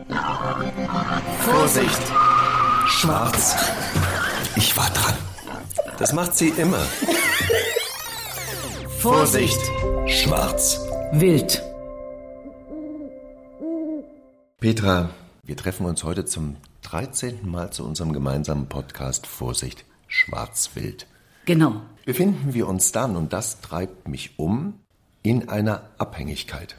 Vorsicht! Schwarz. Ich war dran. Das macht sie immer. Vorsicht! Schwarz. Wild. Petra, wir treffen uns heute zum 13. Mal zu unserem gemeinsamen Podcast Vorsicht! Schwarz-Wild. Genau. Befinden wir uns dann, und das treibt mich um, in einer Abhängigkeit.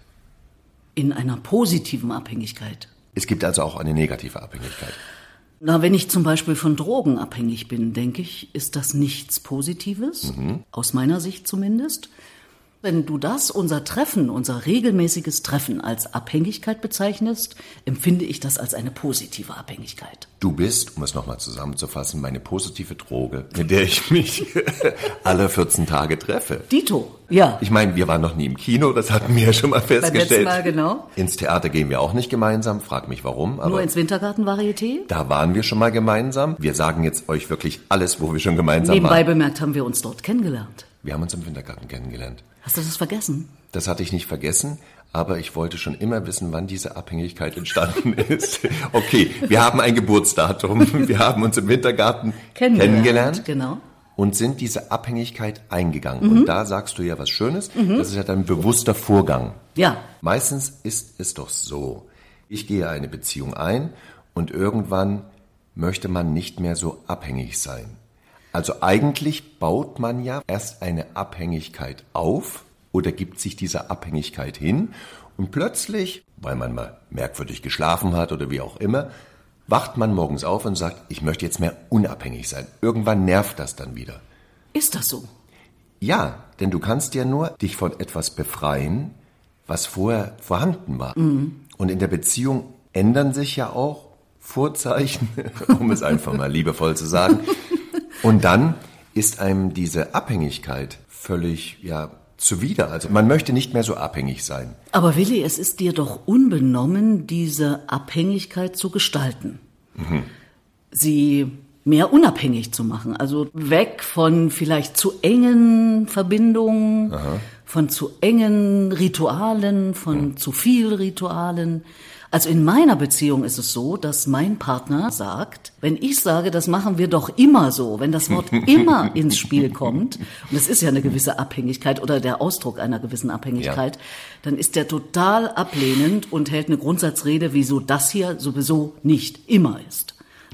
In einer positiven Abhängigkeit. Es gibt also auch eine negative Abhängigkeit. Na, wenn ich zum Beispiel von Drogen abhängig bin, denke ich, ist das nichts Positives, aus meiner Sicht zumindest. Wenn du das, unser Treffen, unser regelmäßiges Treffen als Abhängigkeit bezeichnest, empfinde ich das als eine positive Abhängigkeit. Du bist, um es nochmal zusammenzufassen, meine positive Droge, mit der ich mich alle 14 Tage treffe. Dito, ja. Ich meine, wir waren noch nie im Kino, das hatten wir ja schon mal festgestellt. Beim letzten Mal, genau. Ins Theater gehen wir auch nicht gemeinsam, frag mich warum. Aber nur ins Wintergarten-Varieté? Da waren wir schon mal gemeinsam. Wir sagen jetzt euch wirklich alles, wo wir schon gemeinsam Nebenbei waren. bemerkt haben wir uns dort kennengelernt. Wir haben uns im Wintergarten kennengelernt. Hast du das vergessen? Das hatte ich nicht vergessen, aber ich wollte schon immer wissen, wann diese Abhängigkeit entstanden ist. Okay, wir haben ein Geburtsdatum, wir haben uns im Wintergarten kennengelernt. Genau. Und sind diese Abhängigkeit eingegangen. Und da sagst du ja was Schönes, das ist ja dann ein bewusster Vorgang. Ja. Meistens ist es doch so, ich gehe eine Beziehung ein und irgendwann möchte man nicht mehr so abhängig sein. Also eigentlich baut man ja erst eine Abhängigkeit auf oder gibt sich dieser Abhängigkeit hin und plötzlich, weil man mal merkwürdig geschlafen hat oder wie auch immer, wacht man morgens auf und sagt, ich möchte jetzt mehr unabhängig sein. Irgendwann nervt das dann wieder. Ist das so? Ja, denn du kannst ja nur dich von etwas befreien, was vorher vorhanden war. Und in der Beziehung ändern sich ja auch Vorzeichen, um es einfach mal liebevoll zu sagen. Und dann ist einem diese Abhängigkeit völlig, zuwider. Also man möchte nicht mehr so abhängig sein. Aber Willi, es ist dir doch unbenommen, diese Abhängigkeit zu gestalten. Sie mehr unabhängig zu machen. Also weg von vielleicht zu engen Verbindungen, von zu engen Ritualen, von zu viel Ritualen. Also in meiner Beziehung ist es so, dass mein Partner sagt, wenn ich sage, das machen wir doch immer so, wenn das Wort immer ins Spiel kommt, und es ist ja eine gewisse Abhängigkeit oder der Ausdruck einer gewissen Abhängigkeit, dann ist der total ablehnend und hält eine Grundsatzrede, wieso das hier sowieso nicht immer ist.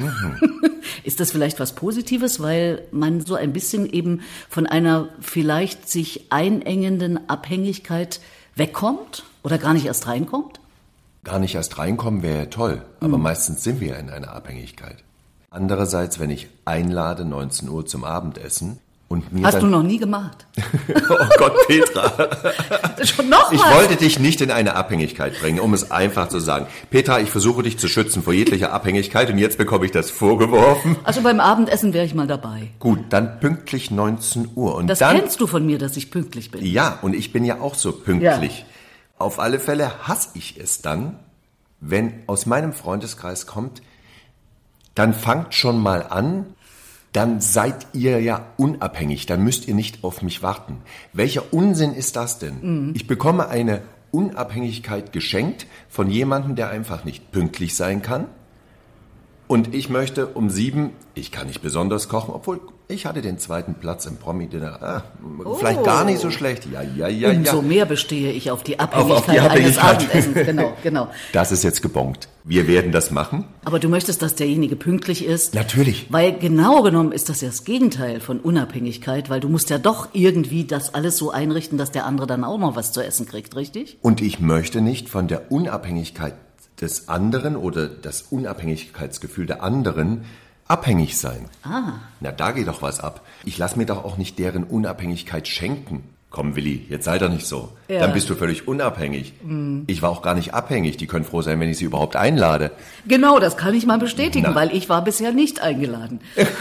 Ist das vielleicht was Positives, weil man so ein bisschen eben von einer vielleicht sich einengenden Abhängigkeit wegkommt oder gar nicht erst reinkommt? Gar nicht erst reinkommen wäre ja toll, aber meistens sind wir ja in einer Abhängigkeit. Andererseits, wenn ich einlade, 19 Uhr zum Abendessen und mir Hast du noch nie gemacht? Oh Gott, Petra. Schon noch Ich was? wollte dich nicht in eine Abhängigkeit bringen, um es einfach zu sagen. Petra, ich versuche dich zu schützen vor jeglicher Abhängigkeit und jetzt bekomme ich das vorgeworfen. Also beim Abendessen wäre ich mal dabei. Gut, dann pünktlich 19 Uhr. Und Das dann, kennst du von mir, dass ich pünktlich bin. Ja, und ich bin ja auch so pünktlich. Ja. Auf alle Fälle hasse ich es dann, wenn aus meinem Freundeskreis kommt, dann fangt schon mal an, dann seid ihr ja unabhängig, dann müsst ihr nicht auf mich warten. Welcher Unsinn ist das denn? Ich bekomme eine Unabhängigkeit geschenkt von jemandem, der einfach nicht pünktlich sein kann. Und ich möchte um 7, ich kann nicht besonders kochen, obwohl ich hatte den 2. Platz im Promi-Dinner. Vielleicht gar nicht so schlecht. Ja. Umso mehr bestehe ich auf die Abhängigkeit eines Abendessens. Genau. Das ist jetzt gebongt. Wir werden das machen. Aber du möchtest, dass derjenige pünktlich ist? Natürlich. Weil genau genommen ist das ja das Gegenteil von Unabhängigkeit, weil du musst ja doch irgendwie das alles so einrichten, dass der andere dann auch noch was zu essen kriegt, richtig? Und ich möchte nicht von der Unabhängigkeit des anderen oder das Unabhängigkeitsgefühl der anderen abhängig sein. Na, da geht doch was ab. Ich lasse mir doch auch nicht deren Unabhängigkeit schenken. Komm, Willi, jetzt sei doch nicht so. Ja. Dann bist du völlig unabhängig. Ich war auch gar nicht abhängig. Die können froh sein, wenn ich sie überhaupt einlade. Genau, das kann ich mal bestätigen, weil ich war bisher nicht eingeladen.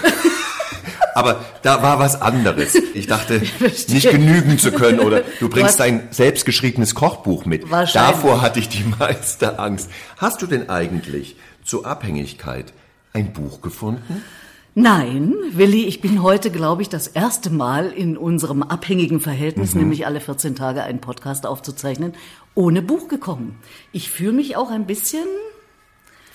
Aber da war was anderes. Ich dachte, nicht genügen zu können oder du bringst dein selbstgeschriebenes Kochbuch mit. Davor hatte ich die meiste Angst. Hast du denn eigentlich zur Abhängigkeit ein Buch gefunden? Nein, Willi, ich bin heute, glaube ich, das erste Mal in unserem abhängigen Verhältnis, nämlich alle 14 Tage einen Podcast aufzuzeichnen, ohne Buch gekommen. Ich fühle mich auch ein bisschen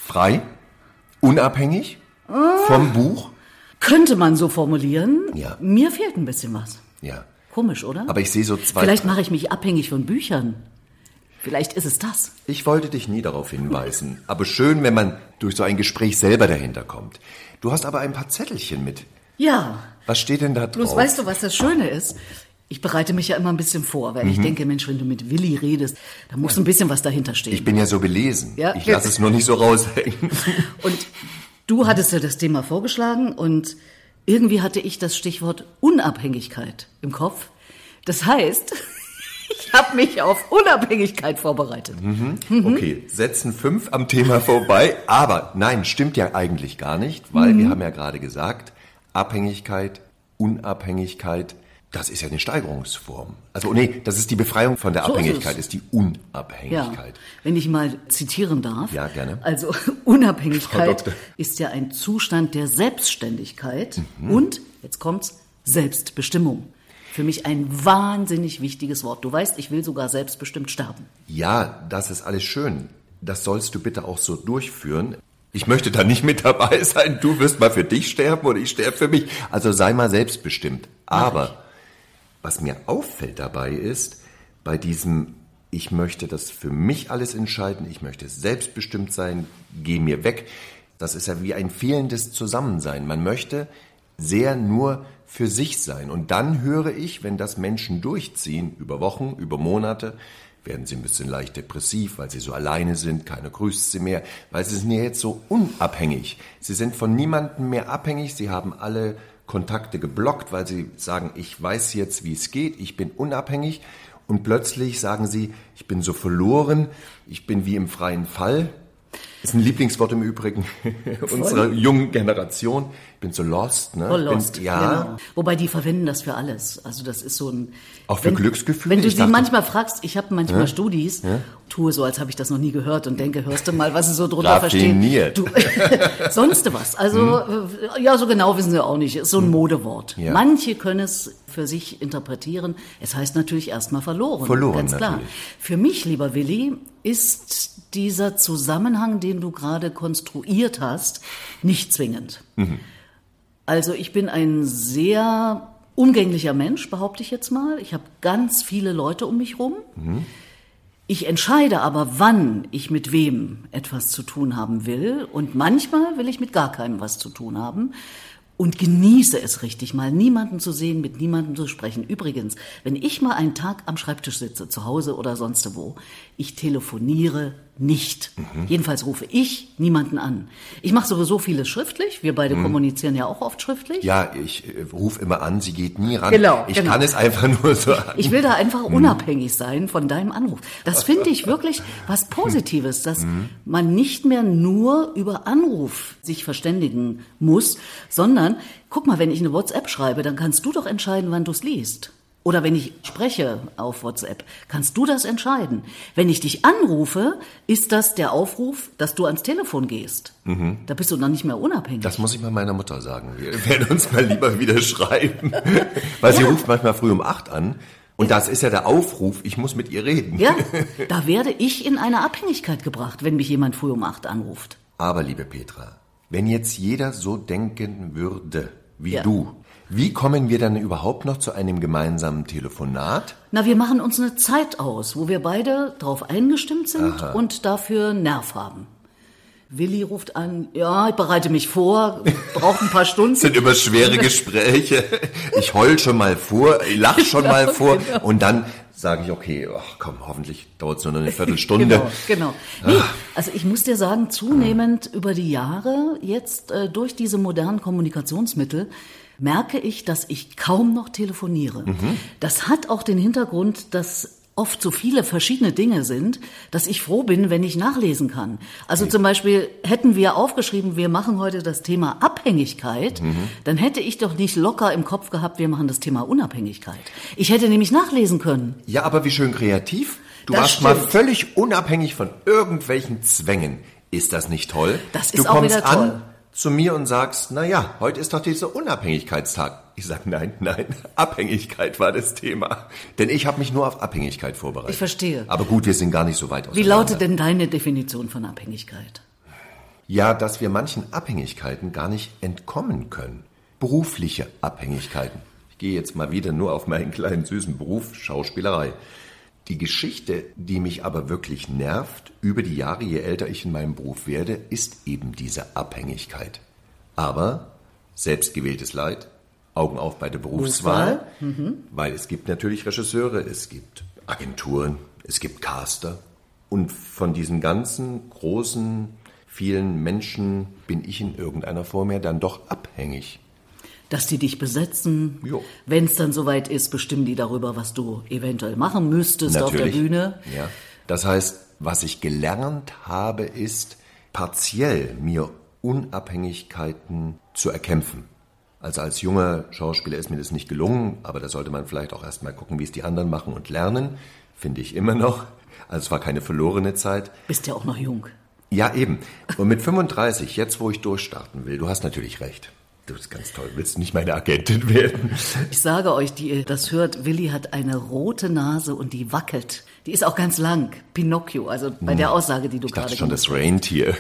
Frei? Unabhängig? Vom Buch? Könnte man so formulieren. Ja. Mir fehlt ein bisschen was. Ja. Komisch, oder? Aber ich sehe so zwei... Vielleicht mache ich mich abhängig von Büchern. Vielleicht ist es das. Ich wollte dich nie darauf hinweisen. Aber schön, wenn man durch so ein Gespräch selber dahinter kommt. Du hast aber ein paar Zettelchen mit. Ja. Was steht denn da drauf? Bloß weißt du, was das Schöne ist? Ich bereite mich ja immer ein bisschen vor, weil ich denke, Mensch, wenn du mit Willi redest, da muss ein bisschen was dahinter stehen. Ich bin ja so belesen. Ja. Ich lasse es nur nicht so raushängen. Und du hattest ja das Thema vorgeschlagen und irgendwie hatte ich das Stichwort Unabhängigkeit im Kopf. Das heißt, ich habe mich auf Unabhängigkeit vorbereitet. Okay, setzen 5 am Thema vorbei. Aber nein, stimmt ja eigentlich gar nicht, weil wir haben ja gerade gesagt, Abhängigkeit, Unabhängigkeit, das ist ja eine Steigerungsform. Also nee, das ist die Befreiung von der Abhängigkeit, ist die Unabhängigkeit. Ja, wenn ich mal zitieren darf. Ja, gerne. Also Frau Unabhängigkeit Doktor. ist ja ein Zustand der Selbstständigkeit und, jetzt kommt's, Selbstbestimmung. Für mich ein wahnsinnig wichtiges Wort. Du weißt, ich will sogar selbstbestimmt sterben. Ja, das ist alles schön. Das sollst du bitte auch so durchführen. Ich möchte da nicht mit dabei sein. Du wirst mal für dich sterben oder ich sterbe für mich. Also sei mal selbstbestimmt. Aber was mir auffällt dabei ist, bei diesem, ich möchte das für mich alles entscheiden, ich möchte selbstbestimmt sein, geh mir weg. Das ist ja wie ein fehlendes Zusammensein. Man möchte sehr nur für sich sein. Und dann höre ich, wenn das Menschen durchziehen, über Wochen, über Monate, werden sie ein bisschen leicht depressiv, weil sie so alleine sind, keiner grüßt sie mehr, weil sie sind ja jetzt so unabhängig. Sie sind von niemandem mehr abhängig, sie haben alle Kontakte geblockt, weil sie sagen, ich weiß jetzt, wie es geht, ich bin unabhängig. Und plötzlich sagen sie, ich bin so verloren, ich bin wie im freien Fall. Ist ein Lieblingswort im Übrigen unserer jungen Generation. Ich bin so lost, ne? Lost, ja. genau. Wobei die verwenden das für alles. Also das ist so ein... Auch für Glücksgefühle? Wenn du Ich sie dachte- manchmal fragst, ich habe manchmal Studis, tue so, als habe ich das noch nie gehört und denke, hörst du mal, was sie so drunter verstehen. Raffiniert. Du, sonst was. Also, ja, so genau wissen sie auch nicht. Ist so ein Modewort. Ja. Manche können es für sich interpretieren. Es heißt natürlich erstmal verloren. Verloren, ganz klar. natürlich. Für mich, lieber Willi, ist dieser Zusammenhang, den du gerade konstruiert hast, nicht zwingend. Also ich bin ein sehr umgänglicher Mensch, behaupte ich jetzt mal. Ich habe ganz viele Leute um mich rum. Ich entscheide aber, wann ich mit wem etwas zu tun haben will. Und manchmal will ich mit gar keinem was zu tun haben. Und genieße es richtig, mal niemanden zu sehen, mit niemandem zu sprechen. Übrigens, wenn ich mal einen Tag am Schreibtisch sitze, zu Hause oder sonst wo, ich telefoniere nicht. Jedenfalls rufe ich niemanden an. Ich mache sowieso vieles schriftlich. Wir beide kommunizieren ja auch oft schriftlich. Ja, ich rufe immer an, sie geht nie ran. Genau, ich genau. kann es einfach nur sagen. Ich will da einfach unabhängig sein von deinem Anruf. Das finde ich wirklich was Positives, dass man nicht mehr nur über Anruf sich verständigen muss, sondern, guck mal, wenn ich eine WhatsApp schreibe, dann kannst du doch entscheiden, wann du es liest. Oder wenn ich spreche auf WhatsApp, kannst du das entscheiden. Wenn ich dich anrufe, ist das der Aufruf, dass du ans Telefon gehst. Da bist du dann nicht mehr unabhängig. Das muss ich mal meiner Mutter sagen. Wir werden uns mal lieber wieder schreiben. Weil sie ruft manchmal früh um 8 an. Und das ist ja der Aufruf, ich muss mit ihr reden. Ja, da werde ich in eine Abhängigkeit gebracht, wenn mich jemand früh um 8 anruft. Aber, liebe Petra, wenn jetzt jeder so denken würde wie Ja. du, wie kommen wir dann überhaupt noch zu einem gemeinsamen Telefonat? Na, wir machen uns eine Zeit aus, wo wir beide darauf eingestimmt sind und dafür Nerv haben. Willi ruft an, ja, ich bereite mich vor, braucht ein paar Stunden. Das sind immer schwere Gespräche. Ich heul schon mal vor, ich lach schon mal vor und dann sage ich, okay, ach komm, hoffentlich dauert es nur eine Viertelstunde. Genau. Nee, also ich muss dir sagen, zunehmend über die Jahre, jetzt durch diese modernen Kommunikationsmittel, merke ich, dass ich kaum noch telefoniere. Das hat auch den Hintergrund, dass oft so viele verschiedene Dinge sind, dass ich froh bin, wenn ich nachlesen kann. Also zum Beispiel hätten wir aufgeschrieben, wir machen heute das Thema Abhängigkeit, dann hätte ich doch nicht locker im Kopf gehabt, wir machen das Thema Unabhängigkeit. Ich hätte nämlich nachlesen können. Ja, aber wie schön kreativ. Du Das warst mal stimmt. völlig unabhängig von irgendwelchen Zwängen. Ist das nicht toll? Das du ist auch kommst wieder toll. an zu mir und sagst, na ja, heute ist doch dieser Unabhängigkeitstag. Ich sag nein, Abhängigkeit war das Thema. Denn ich habe mich nur auf Abhängigkeit vorbereitet. Ich verstehe. Aber gut, wir sind gar nicht so weit auseinander. Wie lautet denn deine Definition von Abhängigkeit? Ja, dass wir manchen Abhängigkeiten gar nicht entkommen können. Berufliche Abhängigkeiten. Ich gehe jetzt mal wieder nur auf meinen kleinen süßen Beruf, Schauspielerei. Die Geschichte, die mich aber wirklich nervt, über die Jahre, je älter ich in meinem Beruf werde, ist eben diese Abhängigkeit. Aber selbstgewähltes Leid, Augen auf bei der Berufswahl, weil es gibt natürlich Regisseure, es gibt Agenturen, es gibt Caster. Und von diesen ganzen großen, vielen Menschen bin ich in irgendeiner Form ja dann doch abhängig. Dass die dich besetzen, wenn es dann soweit ist, bestimmen die darüber, was du eventuell machen müsstest natürlich auf der Bühne. Ja. Das heißt, was ich gelernt habe, ist, partiell mir Unabhängigkeiten zu erkämpfen. Also als junger Schauspieler ist mir das nicht gelungen, aber da sollte man vielleicht auch erst mal gucken, wie es die anderen machen und lernen, finde ich immer noch. Also es war keine verlorene Zeit. Bist ja auch noch jung. Ja, eben. Und mit 35, jetzt wo ich durchstarten will, du hast natürlich recht. Du bist ganz toll, willst nicht meine Agentin werden. Ich sage euch, die ihr das hört, Willi hat eine rote Nase und die wackelt. Die ist auch ganz lang, Pinocchio, also bei der Aussage, die du gerade gemacht hast. Ich dachte schon, das Rentier.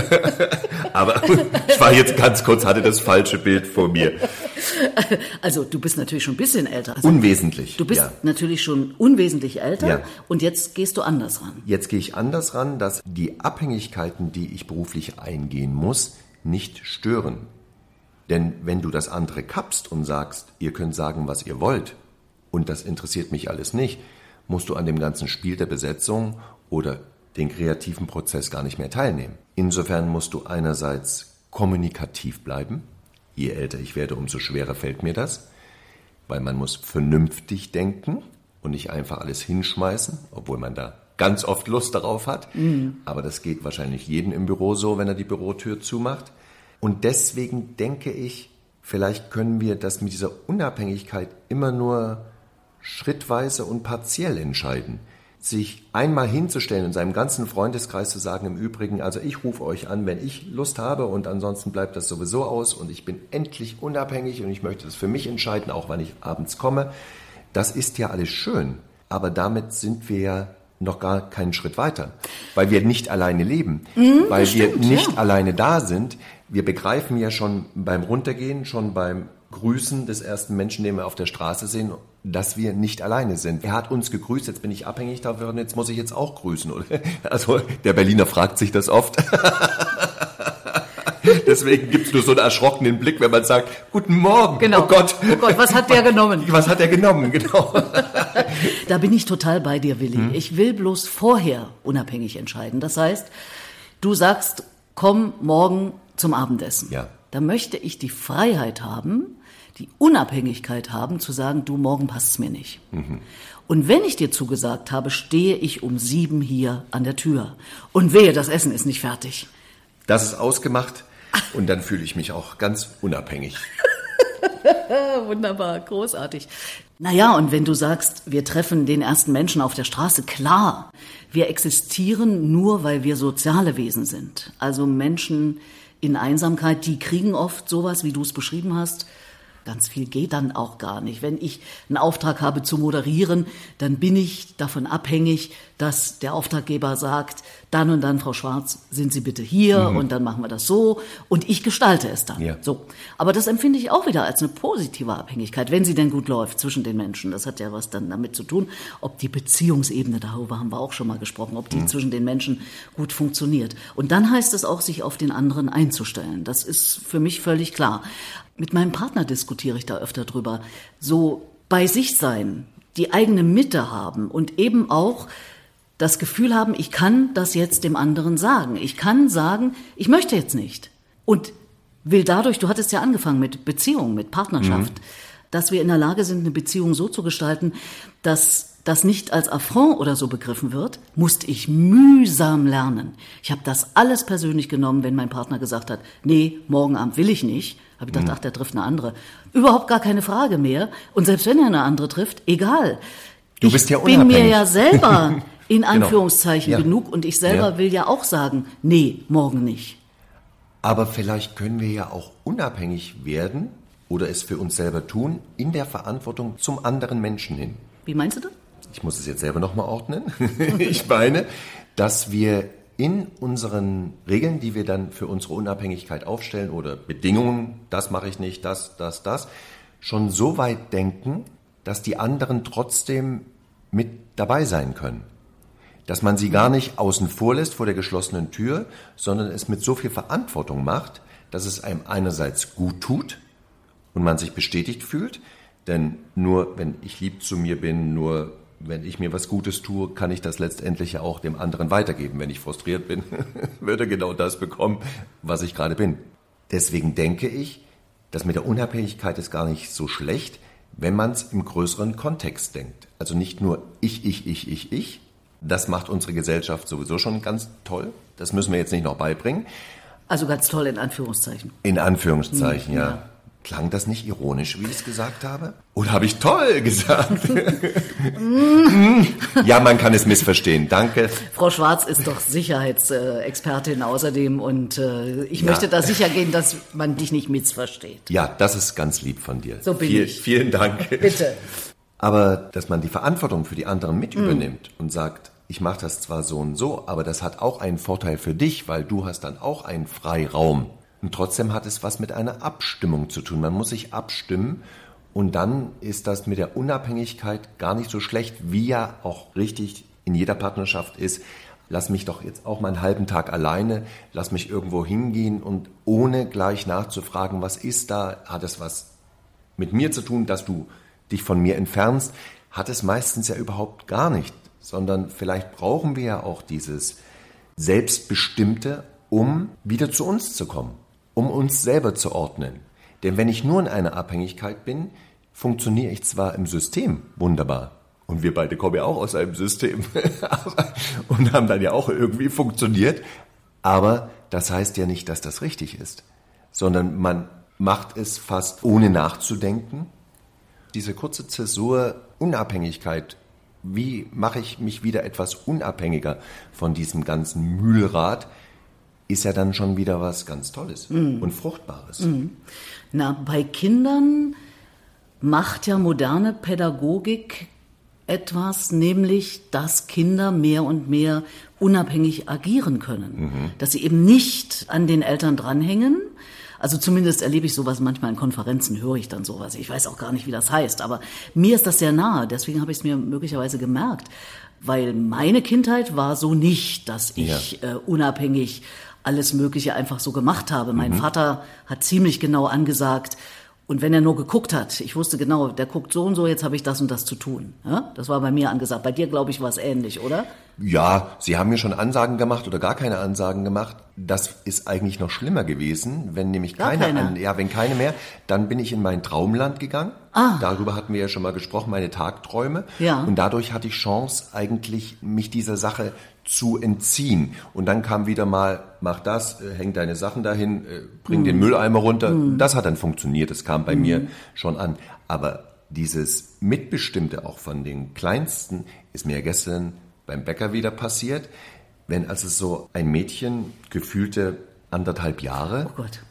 Aber ich war jetzt ganz kurz, hatte das falsche Bild vor mir. Also du bist natürlich schon ein bisschen älter. Also, unwesentlich. Du bist natürlich schon unwesentlich älter und jetzt gehst du anders ran. Jetzt gehe ich anders ran, dass die Abhängigkeiten, die ich beruflich eingehen muss, nicht stören. Denn wenn du das andere kappst und sagst, ihr könnt sagen, was ihr wollt, und das interessiert mich alles nicht, musst du an dem ganzen Spiel der Besetzung oder den kreativen Prozess gar nicht mehr teilnehmen. Insofern musst du einerseits kommunikativ bleiben. Je älter ich werde, umso schwerer fällt mir das, weil man muss vernünftig denken und nicht einfach alles hinschmeißen, obwohl man da ganz oft Lust darauf hat. Aber das geht wahrscheinlich jedem im Büro so, wenn er die Bürotür zumacht. Und deswegen denke ich, vielleicht können wir das mit dieser Unabhängigkeit immer nur schrittweise und partiell entscheiden. Sich einmal hinzustellen und seinem ganzen Freundeskreis zu sagen, im Übrigen, also ich rufe euch an, wenn ich Lust habe und ansonsten bleibt das sowieso aus und ich bin endlich unabhängig und ich möchte das für mich entscheiden, auch wann ich abends komme. Das ist ja alles schön, aber damit sind wir ja noch gar keinen Schritt weiter, weil wir nicht alleine leben, weil wir nicht alleine da sind. Wir begreifen ja schon beim Runtergehen, schon beim Grüßen des ersten Menschen, den wir auf der Straße sehen, dass wir nicht alleine sind. Er hat uns gegrüßt, jetzt bin ich abhängig davon und jetzt muss ich jetzt auch grüßen, oder? Also der Berliner fragt sich das oft. Deswegen gibt es nur so einen erschrockenen Blick, wenn man sagt, guten Morgen. Genau. Oh Gott, was hat der genommen? Was hat er genommen, genau. Da bin ich total bei dir, Willi. Ich will bloß vorher unabhängig entscheiden. Das heißt, du sagst, komm morgen zum Abendessen. Ja. Da möchte ich die Freiheit haben, die Unabhängigkeit haben, zu sagen, du, morgen passt es mir nicht. Und wenn ich dir zugesagt habe, stehe ich um 7 hier an der Tür. Und wehe, das Essen ist nicht fertig. Das ist ausgemacht und dann fühle ich mich auch ganz unabhängig. Wunderbar, großartig. Naja, und wenn du sagst, wir treffen den ersten Menschen auf der Straße, klar, wir existieren nur, weil wir soziale Wesen sind. Also Menschen in Einsamkeit, die kriegen oft sowas, wie du es beschrieben hast. Ganz viel geht dann auch gar nicht. Wenn ich einen Auftrag habe zu moderieren, dann bin ich davon abhängig, dass der Auftraggeber sagt, dann und dann, Frau Schwarz, sind Sie bitte hier und dann machen wir das so und ich gestalte es dann. Ja. So. Aber das empfinde ich auch wieder als eine positive Abhängigkeit, wenn sie denn gut läuft zwischen den Menschen. Das hat ja was dann damit zu tun, ob die Beziehungsebene, darüber haben wir auch schon mal gesprochen, ob die zwischen den Menschen gut funktioniert. Und dann heißt es auch, sich auf den anderen einzustellen. Das ist für mich völlig klar. Mit meinem Partner diskutiere ich da öfter drüber. So bei sich sein, die eigene Mitte haben und eben auch das Gefühl haben, ich kann das jetzt dem anderen sagen. Ich kann sagen, ich möchte jetzt nicht. Und will dadurch, du hattest ja angefangen mit Beziehung, mit Partnerschaft, dass wir in der Lage sind, eine Beziehung so zu gestalten, dass das nicht als Affront oder so begriffen wird, musste ich mühsam lernen. Ich habe das alles persönlich genommen, wenn mein Partner gesagt hat, nee, morgen Abend will ich nicht. Habe ich gedacht, ach, der trifft eine andere. Überhaupt gar keine Frage mehr. Und selbst wenn er eine andere trifft, egal. Du bist ja unabhängig. Ich bin mir ja selber in Anführungszeichen genug und ich selber will ja auch sagen, nee, morgen nicht. Aber vielleicht können wir ja auch unabhängig werden oder es für uns selber tun, in der Verantwortung zum anderen Menschen hin. Wie meinst du das? Ich muss es jetzt selber nochmal ordnen. Ich meine, dass wir in unseren Regeln, die wir dann für unsere Unabhängigkeit aufstellen oder Bedingungen, das mache ich nicht, das, schon so weit denken, dass die anderen trotzdem mit dabei sein können. Dass man sie gar nicht außen vor lässt vor der geschlossenen Tür, sondern es mit so viel Verantwortung macht, dass es einem einerseits gut tut und man sich bestätigt fühlt, denn nur wenn ich lieb zu mir bin, nur wenn ich mir was Gutes tue, kann ich das letztendlich ja auch dem anderen weitergeben. Wenn ich frustriert bin, würde er genau das bekommen, was ich gerade bin. Deswegen denke ich, das mit der Unabhängigkeit ist gar nicht so schlecht, wenn man es im größeren Kontext denkt. Also nicht nur ich. Das macht unsere Gesellschaft sowieso schon ganz toll. Das müssen wir jetzt nicht noch beibringen. Also ganz toll in Anführungszeichen. In Anführungszeichen, ja. Klang das nicht ironisch, wie ich es gesagt habe? Oder habe ich toll gesagt? Ja, man kann es missverstehen. Danke. Frau Schwarz ist doch Sicherheitsexpertin außerdem und ich möchte da sicher gehen, dass man dich nicht missversteht. Ja, das ist ganz lieb von dir. So bin ich. Vielen Dank. Bitte. Aber dass man die Verantwortung für die anderen mit übernimmt und sagt, ich mache das zwar so und so, aber das hat auch einen Vorteil für dich, weil du hast dann auch einen Freiraum. Und trotzdem hat es was mit einer Abstimmung zu tun. Man muss sich abstimmen und dann ist das mit der Unabhängigkeit gar nicht so schlecht, wie ja auch richtig in jeder Partnerschaft ist. Lass mich doch jetzt auch mal einen halben Tag alleine, lass mich irgendwo hingehen und ohne gleich nachzufragen, was ist da, hat es was mit mir zu tun, dass du dich von mir entfernst, hat es meistens ja überhaupt gar nicht, sondern vielleicht brauchen wir ja auch dieses Selbstbestimmte, um wieder zu uns zu kommen. Um uns selber zu ordnen. Denn wenn ich nur in einer Abhängigkeit bin, funktioniere ich zwar im System wunderbar. Und wir beide kommen ja auch aus einem System und haben dann ja auch irgendwie funktioniert. Aber das heißt ja nicht, dass das richtig ist. Sondern man macht es fast ohne nachzudenken. Diese kurze Zäsur Unabhängigkeit, wie mache ich mich wieder etwas unabhängiger von diesem ganzen Mühlrad, ist ja dann schon wieder was ganz Tolles und Fruchtbares. Na, bei Kindern macht ja moderne Pädagogik etwas, nämlich, dass Kinder mehr und mehr unabhängig agieren können. Dass sie eben nicht an den Eltern dranhängen. Also zumindest erlebe ich sowas manchmal in Konferenzen, höre ich dann sowas. Ich weiß auch gar nicht, wie das heißt, aber mir ist das sehr nahe. Deswegen habe ich es mir möglicherweise gemerkt. Weil meine Kindheit war so nicht, dass ich unabhängig alles Mögliche einfach so gemacht habe. Mein Vater hat ziemlich genau angesagt, und wenn er nur geguckt hat, ich wusste genau, der guckt so und so, jetzt habe ich das und das zu tun. Ja? Das war bei mir angesagt. Bei dir, glaube ich, war es ähnlich, oder? Ja, Sie haben mir schon Ansagen gemacht oder gar keine Ansagen gemacht. Das ist eigentlich noch schlimmer gewesen, wenn nämlich wenn keine mehr, dann bin ich in mein Traumland gegangen. Darüber hatten wir ja schon mal gesprochen, meine Tagträume. Ja. Und dadurch hatte ich Chance, eigentlich mich dieser Sache zu entziehen. Und dann kam wieder mal, mach das, häng deine Sachen dahin, bring den Mülleimer runter. Das hat dann funktioniert, das kam bei mir schon an. Aber dieses Mitbestimmte auch von den Kleinsten ist mir gestern beim Bäcker wieder passiert. Wenn also so ein Mädchen, gefühlte 1,5 Jahre,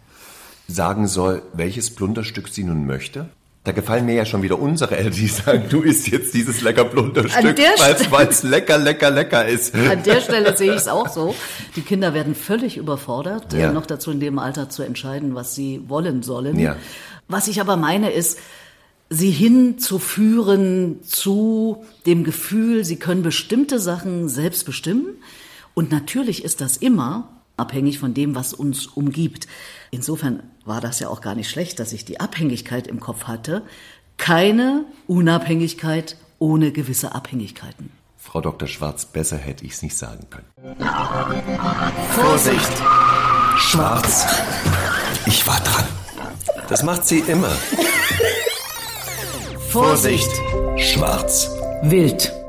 sagen soll, welches Plunderstück sie nun möchte. Da gefallen mir ja schon wieder unsere Eltern, die sagen, du isst jetzt dieses lecker Plunderstück, weil es lecker ist. An der Stelle sehe ich es auch so. Die Kinder werden völlig überfordert, noch dazu in dem Alter zu entscheiden, was sie wollen sollen. Ja. Was ich aber meine ist, sie hinzuführen zu dem Gefühl, sie können bestimmte Sachen selbst bestimmen. Und natürlich ist das immer abhängig von dem, was uns umgibt. Insofern war das ja auch gar nicht schlecht, dass ich die Abhängigkeit im Kopf hatte. Keine Unabhängigkeit ohne gewisse Abhängigkeiten. Frau Dr. Schwarz, besser hätte ich es nicht sagen können. Vorsicht! Schwarz! Ich war dran. Das macht sie immer. Vorsicht! Schwarz! Wild!